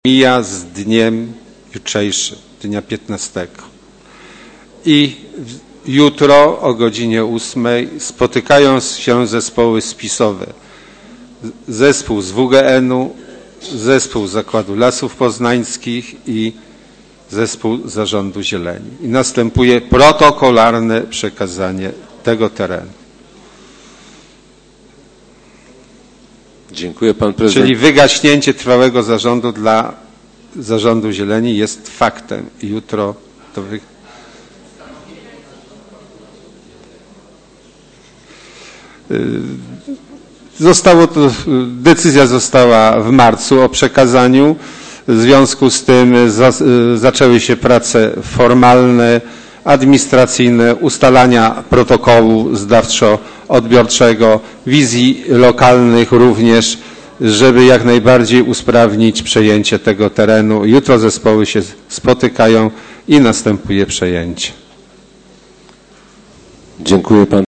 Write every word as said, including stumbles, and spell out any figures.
mija z dniem jutrzejszym, dnia piętnastego. I jutro o godzinie ósmej spotykają się zespoły spisowe. Zespół z W G N-u, zespół Zakładu Lasów Poznańskich i zespół Zarządu Zieleni. I następuje protokolarne przekazanie tego terenu. Dziękuję, pan prezydent. Czyli wygaśnięcie trwałego zarządu dla Zarządu Zieleni jest faktem. I jutro to wy... Zostało to, decyzja została w marcu o przekazaniu. W związku z tym za, zaczęły się prace formalne, administracyjne, ustalania protokołu zdawczo-odbiorczego, wizji lokalnych również, żeby jak najbardziej usprawnić przejęcie tego terenu. Jutro zespoły się spotykają i następuje przejęcie. Dziękuję, pan